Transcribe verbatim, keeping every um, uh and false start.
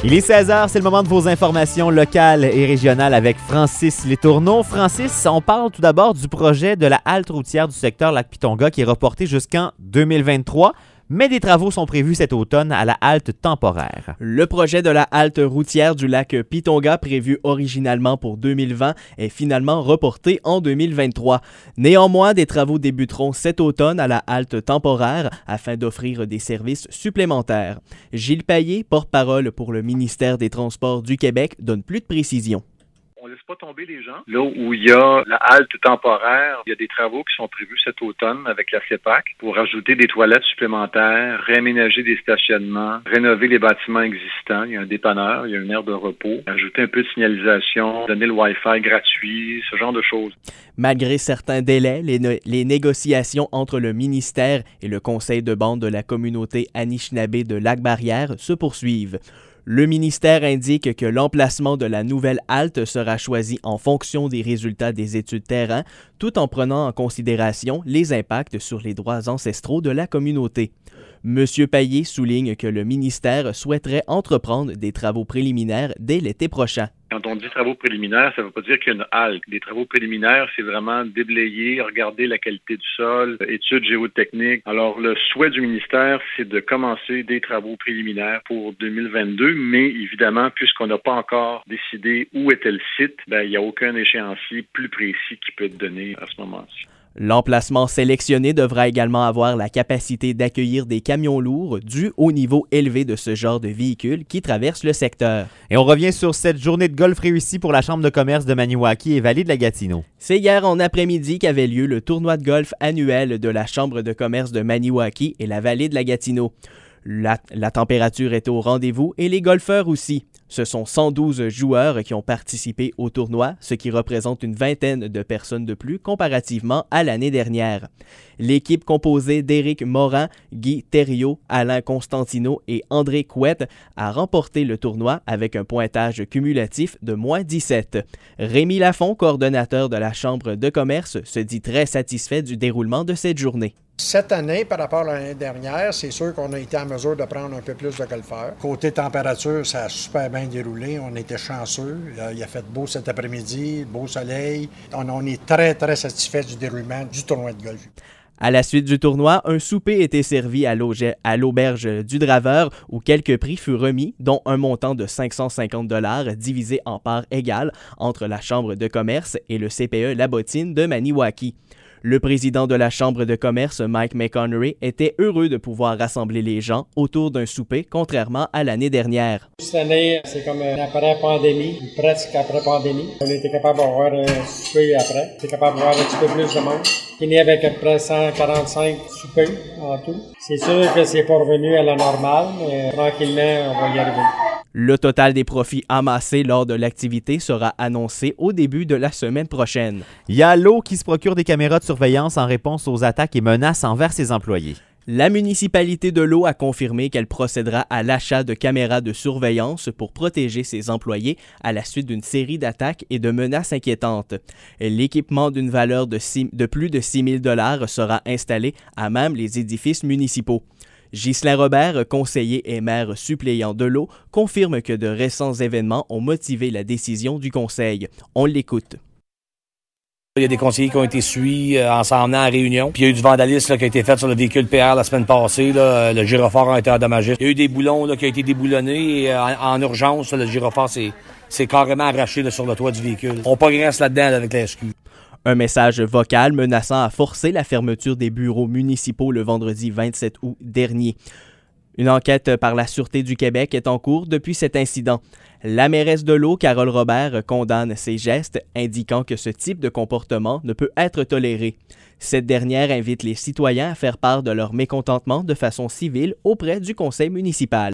Il est seize heures, c'est le moment de vos informations locales et régionales avec Francis Letourneau. Francis, on parle tout d'abord du projet de la halte routière du secteur Lac-Pitonga qui est reporté jusqu'en deux mille vingt-trois. Mais des travaux sont prévus cet automne à la halte temporaire. Le projet de la halte routière du lac Pitonga, prévu originalement pour deux mille vingt, est finalement reporté en deux mille vingt-trois. Néanmoins, des travaux débuteront cet automne à la halte temporaire afin d'offrir des services supplémentaires. Gilles Payet, porte-parole pour le ministère des Transports du Québec, donne plus de précisions. On ne laisse pas tomber les gens. Là où il y a la halte temporaire, il y a des travaux qui sont prévus cet automne avec la C E P A C pour ajouter des toilettes supplémentaires, réaménager des stationnements, rénover les bâtiments existants. Il y a un dépanneur, il y a une aire de repos, ajouter un peu de signalisation, donner le Wi-Fi gratuit, ce genre de choses. Malgré certains délais, les, no- les négociations entre le ministère et le conseil de bande de la communauté Anishinaabe de Lac-Barrière se poursuivent. Le ministère indique que l'emplacement de la nouvelle halte sera choisi en fonction des résultats des études terrain, tout en prenant en considération les impacts sur les droits ancestraux de la communauté. Monsieur Payet souligne que le ministère souhaiterait entreprendre des travaux préliminaires dès l'été prochain. Quand on dit travaux préliminaires, ça ne veut pas dire qu'il y a une halte. Les travaux préliminaires, c'est vraiment déblayer, regarder la qualité du sol, études géotechniques. Alors, le souhait du ministère, c'est de commencer des travaux préliminaires pour deux mille vingt-deux, mais évidemment, puisqu'on n'a pas encore décidé où était le site, ben, il n'y a aucun échéancier plus précis qui peut être donné à ce moment-ci. L'emplacement sélectionné devra également avoir la capacité d'accueillir des camions lourds dû au niveau élevé de ce genre de véhicules qui traversent le secteur. Et on revient sur cette journée de golf réussie pour la Chambre de commerce de Maniwaki et Vallée de la Gatineau. C'est hier en après-midi qu'avait lieu le tournoi de golf annuel de la Chambre de commerce de Maniwaki et la Vallée de la Gatineau. La, la température était au rendez-vous et les golfeurs aussi. Ce sont cent douze joueurs qui ont participé au tournoi, ce qui représente une vingtaine de personnes de plus comparativement à l'année dernière. L'équipe composée d'Éric Morin, Guy Thériault, Alain Constantino et André Couette a remporté le tournoi avec un pointage cumulatif de moins dix-sept. Rémi Lafont, coordonnateur de la Chambre de commerce, se dit très satisfait du déroulement de cette journée. Cette année, par rapport à l'année dernière, c'est sûr qu'on a été en mesure de prendre un peu plus de golfeurs. Côté température, ça a super bien déroulé. On était chanceux. Il a fait beau cet après-midi, beau soleil. On, on est très, très satisfait du déroulement du tournoi de golf. À la suite du tournoi, un souper était servi à l'auberge du Draveur où quelques prix furent remis, dont un montant de cinq cent cinquante dollars divisé en parts égales entre la Chambre de commerce et le C P E La Bottine de Maniwaki. Le président de la Chambre de commerce, Mike McConnery, était heureux de pouvoir rassembler les gens autour d'un souper, contrairement à l'année dernière. Cette année, c'est comme après-pandémie, presque après-pandémie. On était capable d'avoir un souper après. On était capable d'avoir un petit peu plus de monde. On est avec à peu près cent quarante-cinq soupers en tout. C'est sûr que c'est pas revenu à la normale, mais tranquillement, on va y arriver. Le total des profits amassés lors de l'activité sera annoncé au début de la semaine prochaine. Il y a l'O qui se procure des caméras de surveillance en réponse aux attaques et menaces envers ses employés. La municipalité de l'Eau a confirmé qu'elle procédera à l'achat de caméras de surveillance pour protéger ses employés à la suite d'une série d'attaques et de menaces inquiétantes. L'équipement d'une valeur de, six, de plus de six mille dollars sera installé à même les édifices municipaux. Ghislain Robert, conseiller et maire suppléant de l'Eau, confirme que de récents événements ont motivé la décision du conseil. On l'écoute. Il y a des conseillers qui ont été suivis euh, en s'en venant à réunion. Puis il y a eu du vandalisme là, qui a été fait sur le véhicule P R la semaine passée. Là. Le gyrophare a été endommagé. Il y a eu des boulons là, qui ont été déboulonnés. Et, euh, en, en urgence, là, le gyrophare s'est carrément arraché là, sur le toit du véhicule. On progresse là-dedans là, avec la S Q. Un message vocal menaçant à forcer la fermeture des bureaux municipaux le vendredi vingt-sept août dernier. Une enquête par la Sûreté du Québec est en cours depuis cet incident. La mairesse de l'Eau, Carole Robert, condamne ces gestes, indiquant que ce type de comportement ne peut être toléré. Cette dernière invite les citoyens à faire part de leur mécontentement de façon civile auprès du conseil municipal.